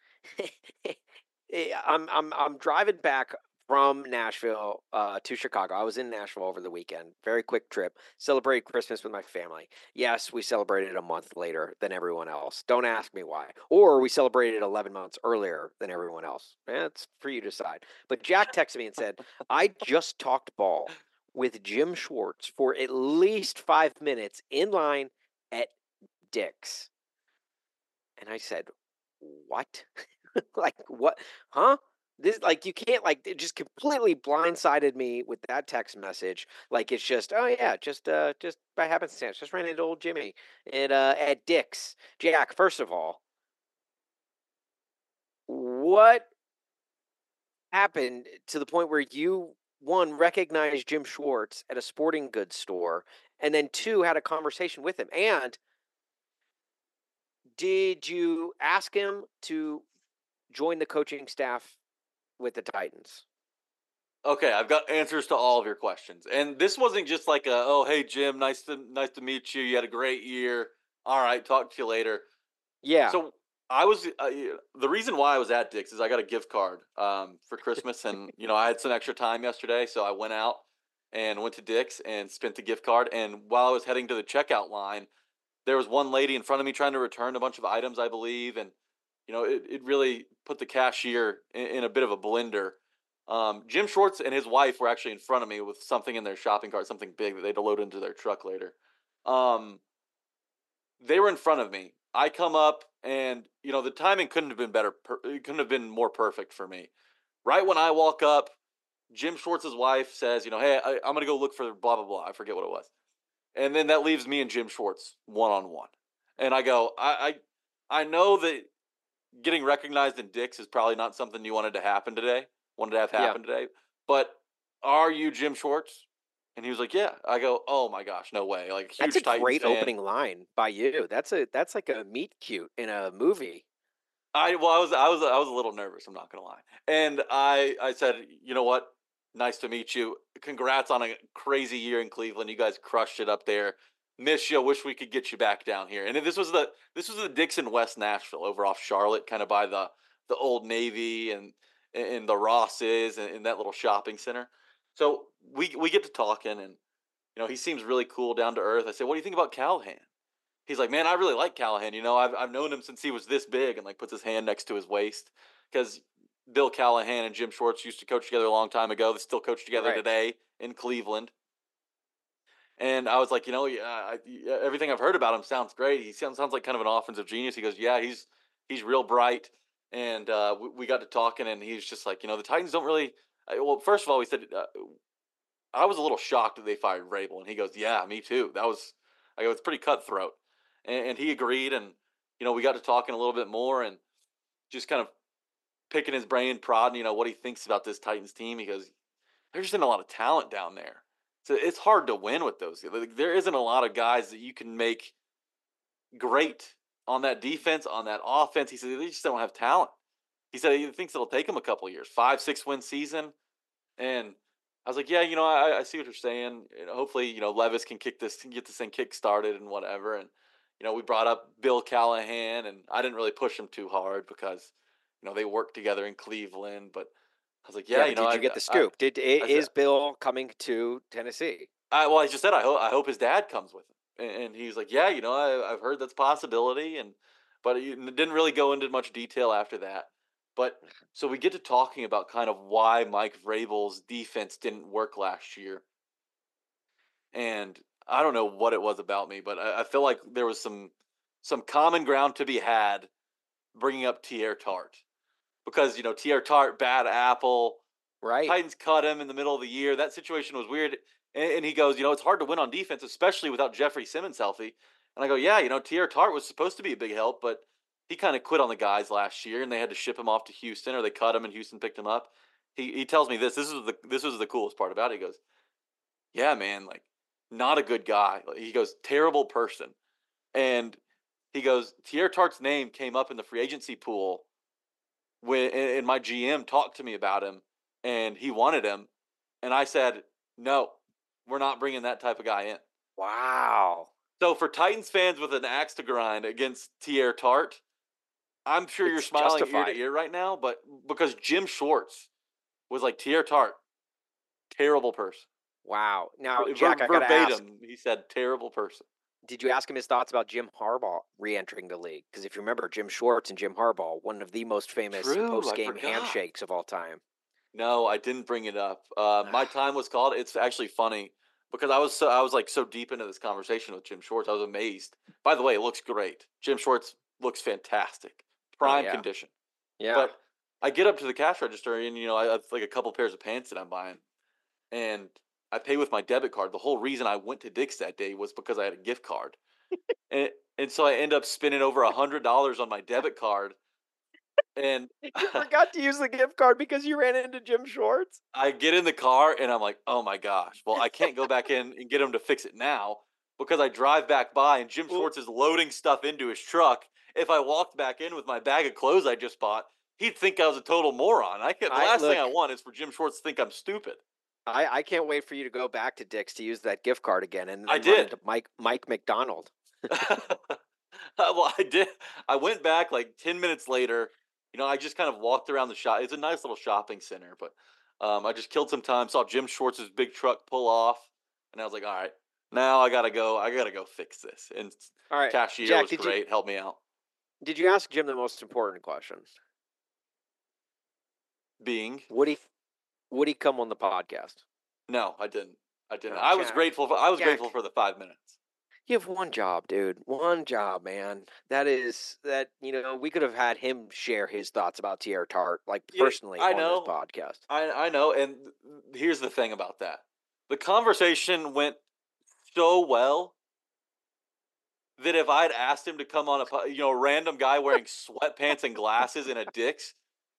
I'm I'm I'm driving back from Nashville uh, to Chicago. I was in Nashville over the weekend. Very quick trip. Celebrated Christmas with my family. Yes, we celebrated a month later than everyone else. Don't ask me why. Or we celebrated eleven months earlier than everyone else. It's for you to decide. But Jack texted me and said, I just talked ball with Jim Schwartz for at least five minutes in line at Dick's. And I said, what? Like, what? Huh? This, like, you can't, like, it just completely blindsided me with that text message. Like, it's just, oh yeah, just, uh, just by happenstance, just ran into old Jimmy at, uh, at Dick's. Jack, first of all, what happened to the point where you, one, recognized Jim Schwartz at a sporting goods store, and then two, had a conversation with him? And did you ask him to join the coaching staff with the Titans? Okay, I've got answers to all of your questions. And this wasn't just like a, oh, hey, Jim, nice to nice to meet you. You had a great year. All right, talk to you later. Yeah. So I was, uh, the reason why I was at Dick's is I got a gift card um, for Christmas. And, you know, I had some extra time yesterday. So I went out and went to Dick's and spent the gift card. And while I was heading to the checkout line, there was one lady in front of me trying to return a bunch of items, I believe. And, you know, it, it really put the cashier in, in a bit of a blender. Um, Jim Schwartz and his wife were actually in front of me with something in their shopping cart, something big that they had to load into their truck later. Um, they were in front of me. I come up and, you know, the timing couldn't have been better. Per- it couldn't have been more perfect for me. Right when I walk up, Jim Schwartz's wife says, you know, hey, I, I'm going to go look for blah, blah, blah. I forget what it was. And then that leaves me and Jim Schwartz one-on-one. And I go, I, I, I know that getting recognized in Dick's is probably not something you wanted to happen today, wanted to have happen yeah. today. But are you Jim Schwartz? And he was like, yeah. I go, oh my gosh, no way. Like, huge That's a Titans great fan. opening line by you. That's a that's like a meet cute in a movie. I well, I was I was I was a little nervous, I'm not gonna lie. And I I said, you know what? Nice to meet you. Congrats on a crazy year in Cleveland. You guys crushed it up there. Miss you. Wish we could get you back down here. And this was the this was the Dixon West Nashville over off Charlotte, kind of by the the Old Navy and and the Rosses and, and that little shopping center. So we we get to talking, and you know he seems really cool, down to earth. I said, "What do you think about Callahan?" He's like, "Man, I really like Callahan. You know, I've I've known him since he was this big," and like puts his hand next to his waist because Bill Callahan and Jim Schwartz used to coach together a long time ago. They still coach together right. today in Cleveland. And I was like, you know, yeah, I, everything I've heard about him sounds great. He sounds sounds like kind of an offensive genius. He goes, yeah, he's he's real bright. And uh, we, we got to talking, and he's just like, you know, the Titans don't really. Well, first of all, he said, uh, I was a little shocked that they fired Vrabel, and he goes, yeah, me too. That was, I go, it's pretty cutthroat, and, and he agreed, and you know, we got to talking a little bit more, and just kind of picking his brain, prodding, you know, what he thinks about this Titans team. He goes, there's just not a lot of talent down there. So it's hard to win with those. There isn't a lot of guys that you can make great on that defense, on that offense. He said they just don't have talent. He said he thinks it'll take him a couple of years, five, six win season. And I was like, yeah, you know, I, I see what you're saying. You know, hopefully, you know, Levis can kick this, get this thing kick started and whatever. And you know, we brought up Bill Callahan, and I didn't really push him too hard because you know they worked together in Cleveland, but. I was like, yeah, yeah you know. Did you I, get the scoop? I, did I, is I, Bill coming to Tennessee? I well, I just said I hope I hope his dad comes with him, and, and he was like, yeah, you know, I, I've heard that's a possibility, and but he didn't really go into much detail after that. But so we get to talking about kind of why Mike Vrabel's defense didn't work last year, and I don't know what it was about me, but I, I feel like there was some some common ground to be had, bringing up Teair Tart. Because, you know, Teair Tart, bad apple. Right. Titans cut him in the middle of the year. That situation was weird. And, and he goes, you know, it's hard to win on defense, especially without Jeffrey Simmons healthy. And I go, yeah, you know, Teair Tart was supposed to be a big help, but he kind of quit on the guys last year, and they had to ship him off to Houston, or they cut him, and Houston picked him up. He he tells me this. This is the this was the coolest part about it. He goes, yeah, man, like, not a good guy. He goes, terrible person. And he goes, Teair Tart's name came up in the free agency pool when and my G M talked to me about him, and he wanted him, and I said, no, we're not bringing that type of guy in. Wow. So for Titans fans with an axe to grind against Teair Tart, I'm sure it's you're smiling justified. ear to ear right now, but because Jim Schwartz was like, Teair Tart, terrible person. Wow. Now, Ver- Jack, I gotta verbatim, ask, he said terrible person. Did you ask him his thoughts about Jim Harbaugh re-entering the league? Because if you remember, Jim Schwartz and Jim Harbaugh, one of the most famous True, post-game handshakes of all time. No, I didn't bring it up. Uh, my time was called. It's actually funny because I was so I was like so deep into this conversation with Jim Schwartz. I was amazed. By the way, it looks great. Jim Schwartz looks fantastic, prime oh, yeah. condition. Yeah. But I get up to the cash register, and you know, I have like a couple pairs of pants that I'm buying, and I pay with my debit card. The whole reason I went to Dick's that day was because I had a gift card. and and so I end up spending over a hundred dollars on my debit card. And you forgot to use the gift card because you ran into Jim Schwartz. I get in the car and I'm like, oh my gosh. Well, I can't go back in and get him to fix it now because I drive back by and Jim Schwartz is loading stuff into his truck. If I walked back in with my bag of clothes I just bought, he'd think I was a total moron. I can't, the I, last look, thing I want is for Jim Schwartz to think I'm stupid. I, I can't wait for you to go back to Dick's to use that gift card again. And, and I did. To Mike Mike McDonald. Well, I did. I went back like ten minutes later. You know, I just kind of walked around the shop. It's a nice little shopping center, but um, I just killed some time. Saw Jim Schwartz's big truck pull off, and I was like, "All right, now I gotta go. I gotta go fix this." And all right, cashier Jack, was great. You, helped me out. Did you ask Jim the most important question? Being would he would he come on the podcast? No, I didn't. I didn't. No, I was Jack, grateful. For, I was Jack. grateful for the five minutes. You have one job, dude. One job, man. That is that. You know, we could have had him share his thoughts about Tierra Tart, like Yeah, personally, I on know. this podcast. I I know, and here's the thing about that: the conversation went so well that if I'd asked him to come on a po- you know random guy wearing sweatpants and glasses and a Dick's,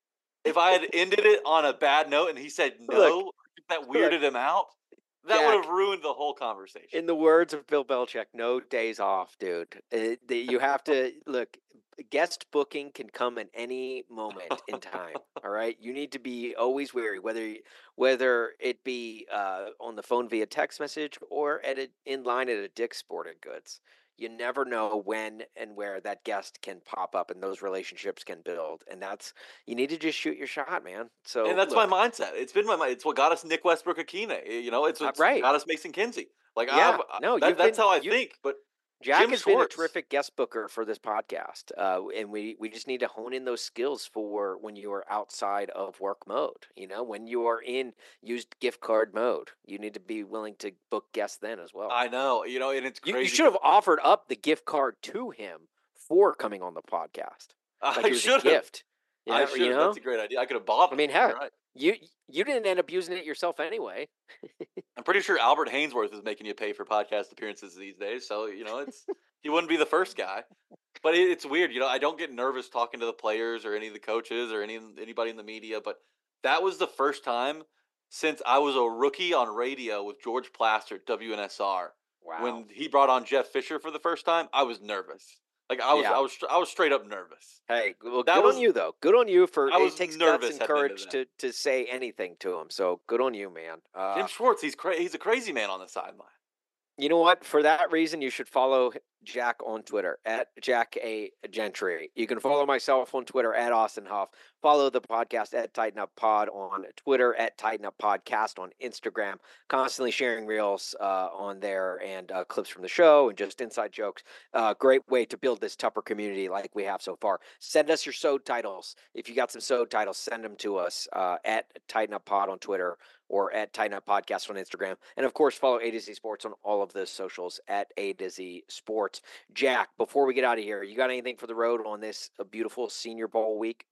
if I had ended it on a bad note and he said no, Look, that weirded him out, that Jack, would have ruined the whole conversation. in the words of Bill Belichick, no days off, dude. Uh, the- you have to look. Guest booking can come at any moment in time. All right, you need to be always wary, whether you- whether it be uh, on the phone via text message or at a, in line at a Dick's Sporting Goods. You never know when and where that guest can pop up, and those relationships can build. And that's you need to just shoot your shot, man. So And that's look, my mindset. It's been my mind. It's what got us Nick Westbrook Akine. You know, it's Uh, what right. got us Mason Kinsey. Like, Yeah, I've, no, that, you've that's been- how I you- think. But Jack Jim has been a Schwartz. terrific guest booker for this podcast, uh, and we, we just need to hone in those skills for when you are outside of work mode. You know, when you are in used gift card mode, you need to be willing to book guests then as well. I know, you know, and it's you, crazy. you should have offered up the gift card to him for coming on the podcast. Like I it was a should have. gift. I Yeah, should you have. know? That's a great idea. I could have bought it. I mean, You're heck, right. You you didn't end up using it yourself anyway. I'm pretty sure Albert Hainsworth is making you pay for podcast appearances these days. So, you know, it's he wouldn't be the first guy. But it, it's weird. You know, I don't get nervous talking to the players or any of the coaches or any anybody in the media. But that was the first time since I was a rookie on radio with George Plaster at W N S R. Wow. When he brought on Jeff Fisher for the first time, I was nervous. Like I was, Yeah. I was, I was straight up nervous. Hey, well, That good was- on you though. Good on you for I it was takes nervous guts and at the end of courage that. to to say anything to him. So good on you, man. Uh, Jim Schwartz, he's cra- he's a crazy man on the sideline. You know what? For that reason, you should follow Jack on Twitter at Jack A Gentry. You can follow myself on Twitter at Austin Huff. Follow the podcast at Tighten Up Pod on Twitter, at Tighten Up Podcast on Instagram. Constantly sharing reels uh, on there and uh, clips from the show and just inside jokes. Uh, great way to build this Tupper community like we have so far. Send us your S O D titles. If you got some S O D titles, send them to us uh, at Tighten Up Pod on Twitter or at Tighten Up Podcast on Instagram. And of course, follow A to Z Sports on all of the socials at A to Z Sports. Jack, before we get out of here, you got anything for the road on this uh, beautiful Senior Bowl week?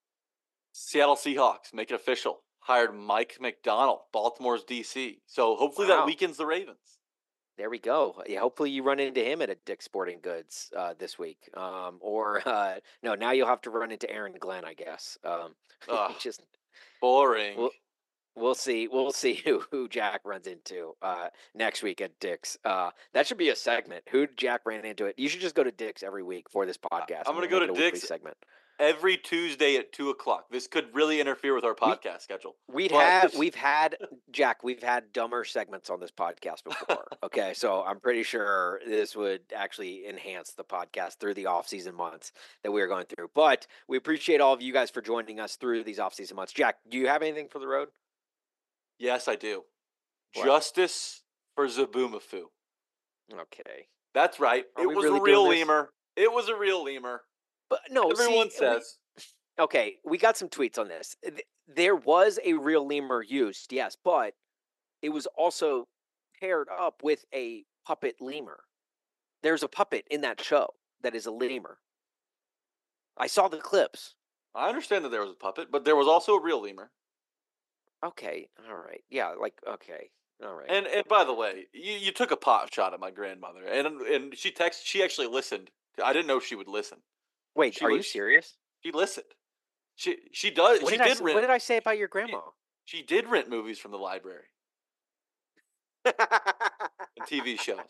Seattle Seahawks make it official. Hired Mike McDonald, Baltimore's D C. So hopefully Wow. that weakens the Ravens. There we go. Yeah, hopefully you run into him at a Dick's Sporting Goods uh, this week. Um, or, uh, no, now you'll have to run into Aaron Glenn, I guess. Um, Ugh. just Boring. Well, We'll see. We'll see who, who Jack runs into uh, next week at Dick's. Uh, that should be a segment. Who Jack ran into it. You should just go to Dick's every week for this podcast. I'm and gonna we'll go make to it a weekly Dick's segment. Every Tuesday at two o'clock. This could really interfere with our podcast schedule. We'd But have this- we've had Jack. We've had dumber segments on this podcast before. Okay, so I'm pretty sure this would actually enhance the podcast through the off-season months that we are going through. But we appreciate all of you guys for joining us through these off-season months. Jack, do you have anything for the road? Yes, I do. What? Justice for Zaboomafoo. Okay, That's right. Are it we was really a real doing this? lemur. It was a real lemur. but no, Everyone see, we- says. Okay, we got some tweets on this. Th- There was a real lemur used, yes, but it was also paired up with a puppet lemur. There's a puppet in that show that is a lemur. I saw the clips. I understand that there was a puppet, but there was also a real lemur. Okay, all right. Yeah, like, okay, all right. And and by the way, you, you took a pot shot at my grandmother, and and she text. She actually listened. I didn't know she would listen. Wait, she are you was- serious? She listened. She she does. What she did, I, did s- rent. what did I say about your grandma? She did rent movies from the library and T V shows.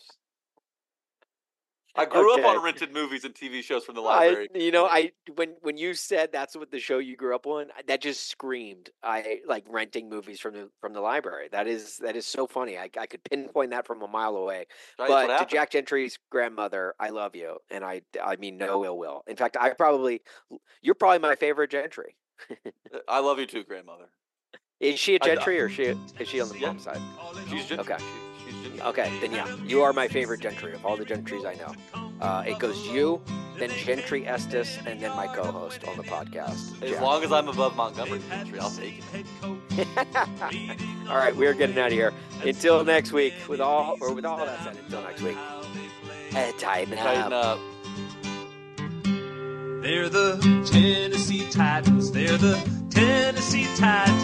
I grew up Okay. on rented movies and T V shows from the I, library. you know, I when when you said that's what the show you grew up on, that just screamed. I like renting movies from the from the library. That is that is so funny. I I could pinpoint that from a mile away. Right, that's what But to happened. Jack Gentry's grandmother, I love you, and I I mean no ill will. In fact, I probably you're probably my favorite Gentry. I love you too, grandmother. Is she a I- Gentry or is she is she on the Yeah. mom side? She's just Okay. She, she's just, Okay, then yeah, you are my favorite Gentry of all the Gentrys I know. Uh, it goes you, then Gentry Estes, and then my co-host on the podcast. As Jack. long as I'm above Montgomery Gentry, I'll take it. All right, we're getting out of here. Until next week. With all or with all that said, until next week. Uh, tighten, Tighten up. up. They're the Tennessee Titans. They're the Tennessee Titans.